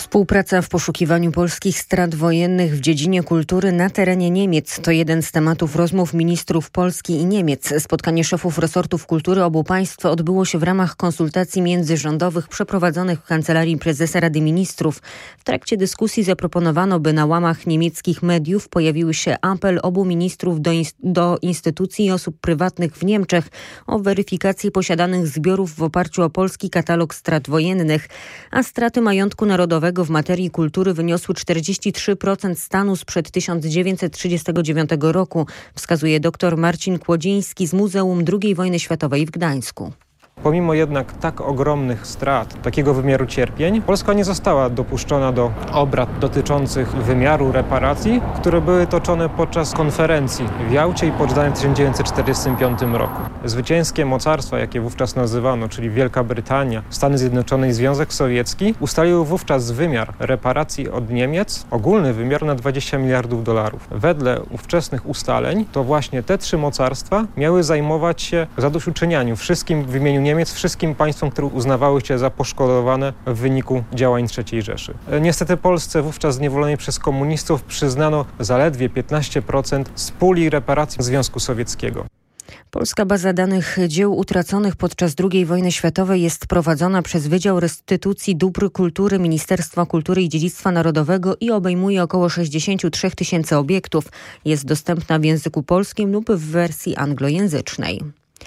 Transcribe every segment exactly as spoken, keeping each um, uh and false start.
Współpraca w poszukiwaniu polskich strat wojennych w dziedzinie kultury na terenie Niemiec to jeden z tematów rozmów ministrów Polski i Niemiec. Spotkanie szefów resortów kultury obu państw odbyło się w ramach konsultacji międzyrządowych przeprowadzonych w Kancelarii Prezesa Rady Ministrów. W trakcie dyskusji zaproponowano, by na łamach niemieckich mediów pojawił się apel obu ministrów do, inst- do instytucji i osób prywatnych w Niemczech o weryfikację posiadanych zbiorów w oparciu o polski katalog strat wojennych, a straty majątku narodowego w materii kultury wyniosły czterdzieści trzy procent stanu sprzed tysiąc dziewięćset trzydziestego dziewiątego roku, wskazuje dr Marcin Kłodziński z Muzeum drugiej Wojny Światowej w Gdańsku. Pomimo jednak tak ogromnych strat, takiego wymiaru cierpień, Polska nie została dopuszczona do obrad dotyczących wymiaru reparacji, które były toczone podczas konferencji w Jałcie i Poczdamie w tysiąc dziewięćset czterdziestym piątym roku. Zwycięskie mocarstwa, jakie wówczas nazywano, czyli Wielka Brytania, Stany Zjednoczone i Związek Sowiecki, ustaliły wówczas wymiar reparacji od Niemiec, ogólny wymiar na dwadzieścia miliardów dolarów. Wedle ówczesnych ustaleń to właśnie te trzy mocarstwa miały zajmować się zadośćuczynianiem wszystkim w imieniu Niemiec wszystkim państwom, które uznawały się za poszkodowane w wyniku działań trzeciej Rzeszy. Niestety Polsce wówczas zniewolonej przez komunistów przyznano zaledwie piętnaście procent z puli reparacji Związku Sowieckiego. Polska baza danych dzieł utraconych podczas drugiej wojny światowej jest prowadzona przez Wydział Restytucji Dóbr Kultury Ministerstwa Kultury i Dziedzictwa Narodowego i obejmuje około sześćdziesiąt trzy tysięcy obiektów. Jest dostępna w języku polskim lub w wersji anglojęzycznej.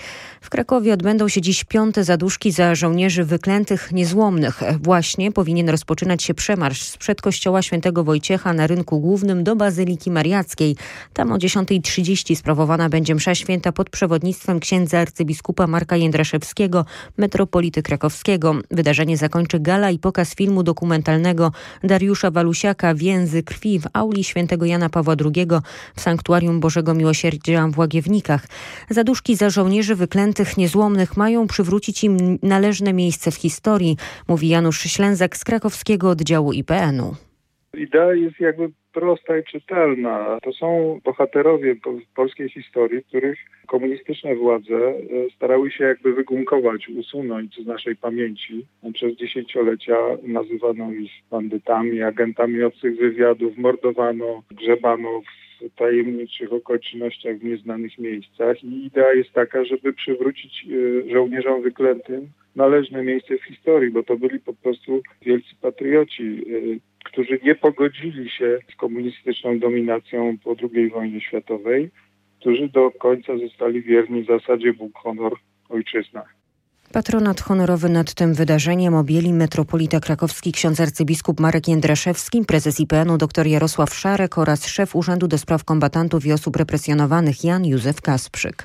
W Krakowie odbędą się dziś piąte zaduszki za żołnierzy wyklętych niezłomnych. Właśnie powinien rozpoczynać się przemarsz sprzed kościoła świętego Wojciecha na Rynku Głównym do Bazyliki Mariackiej. Tam o dziesiąta trzydzieści sprawowana będzie msza święta pod przewodnictwem księdza arcybiskupa Marka Jędraszewskiego, metropolity krakowskiego. Wydarzenie zakończy gala i pokaz filmu dokumentalnego Dariusza Walusiaka Więzy krwi w auli świętego Jana Pawła drugiego w Sanktuarium Bożego Miłosierdzia w Łagiewnikach. Zaduszki za żołnierzy wyklętych tych niezłomnych mają przywrócić im należne miejsce w historii, mówi Janusz Ślęzak z krakowskiego oddziału I P N u. Idea jest jakby prosta i czytelna. To są bohaterowie polskiej historii, których komunistyczne władze starały się jakby wygumkować, usunąć z naszej pamięci. Przez dziesięciolecia nazywano ich bandytami, agentami obcych wywiadów, mordowano, grzebano w tajemniczych okolicznościach w nieznanych miejscach i idea jest taka, żeby przywrócić żołnierzom wyklętym należne miejsce w historii, bo to byli po prostu wielcy patrioci, którzy nie pogodzili się z komunistyczną dominacją po drugiej wojnie światowej, którzy do końca zostali wierni zasadzie Bóg, honor, ojczyzna. Patronat honorowy nad tym wydarzeniem objęli metropolita krakowski ksiądz arcybiskup Marek Jędraszewski, prezes I P N u dr Jarosław Szarek oraz szef Urzędu do Spraw Kombatantów i Osób Represjonowanych Jan Józef Kasprzyk.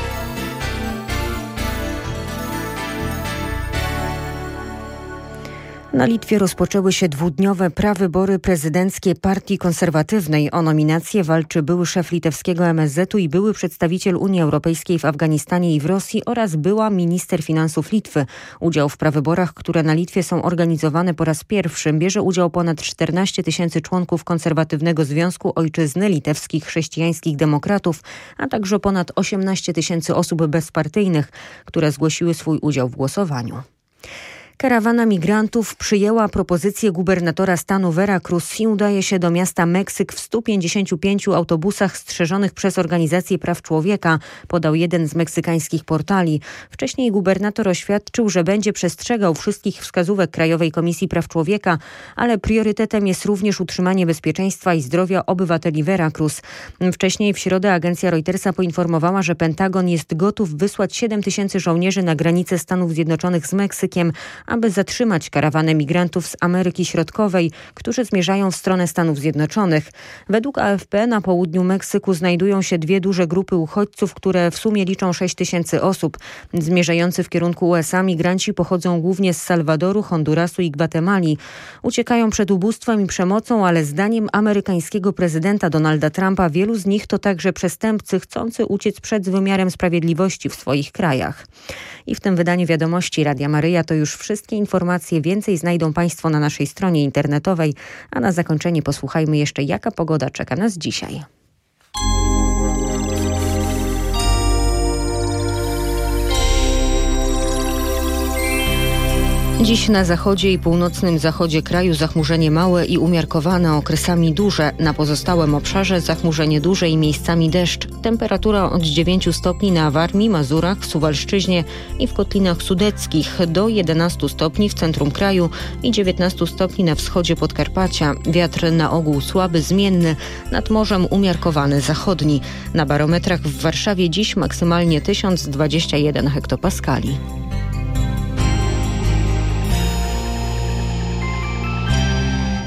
Na Litwie rozpoczęły się dwudniowe prawybory prezydenckie Partii Konserwatywnej. O nominację walczy były szef litewskiego M S Z u i były przedstawiciel Unii Europejskiej w Afganistanie i w Rosji oraz była minister finansów Litwy. Udział w prawyborach, które na Litwie są organizowane po raz pierwszy, bierze udział ponad czternaście tysięcy członków konserwatywnego Związku Ojczyzny Litewskich Chrześcijańskich Demokratów, a także ponad osiemnaście tysięcy osób bezpartyjnych, które zgłosiły swój udział w głosowaniu. Karawana migrantów przyjęła propozycję gubernatora stanu Veracruz i udaje się do miasta Meksyk w stu pięćdziesięciu pięciu autobusach strzeżonych przez Organizację Praw Człowieka, podał jeden z meksykańskich portali. Wcześniej gubernator oświadczył, że będzie przestrzegał wszystkich wskazówek Krajowej Komisji Praw Człowieka, ale priorytetem jest również utrzymanie bezpieczeństwa i zdrowia obywateli Veracruz. Wcześniej w środę agencja Reutersa poinformowała, że Pentagon jest gotów wysłać siedem tysięcy żołnierzy na granicę Stanów Zjednoczonych z Meksykiem, aby zatrzymać karawanę migrantów z Ameryki Środkowej, którzy zmierzają w stronę Stanów Zjednoczonych. Według A F P na południu Meksyku znajdują się dwie duże grupy uchodźców, które w sumie liczą sześć tysięcy osób. Zmierzający w kierunku U S A migranci pochodzą głównie z Salwadoru, Hondurasu i Gwatemali. Uciekają przed ubóstwem i przemocą, ale zdaniem amerykańskiego prezydenta Donalda Trumpa wielu z nich to także przestępcy chcący uciec przed wymiarem sprawiedliwości w swoich krajach. I w tym wydaniu Wiadomości Radia Maryja to już wszystkie informacje. Więcej znajdą Państwo na naszej stronie internetowej, a na zakończenie posłuchajmy jeszcze, jaka pogoda czeka nas dzisiaj. Dziś na zachodzie i północnym zachodzie kraju zachmurzenie małe i umiarkowane, okresami duże. Na pozostałym obszarze zachmurzenie duże i miejscami deszcz. Temperatura od dziewięciu stopni na Warmii, Mazurach, Suwalszczyźnie i w Kotlinach Sudeckich, do jedenastu stopni w centrum kraju i dziewiętnastu stopni na wschodzie Podkarpacia. Wiatr na ogół słaby, zmienny, nad morzem umiarkowany zachodni. Na barometrach w Warszawie dziś maksymalnie tysiąc dwadzieścia jeden hektopaskali.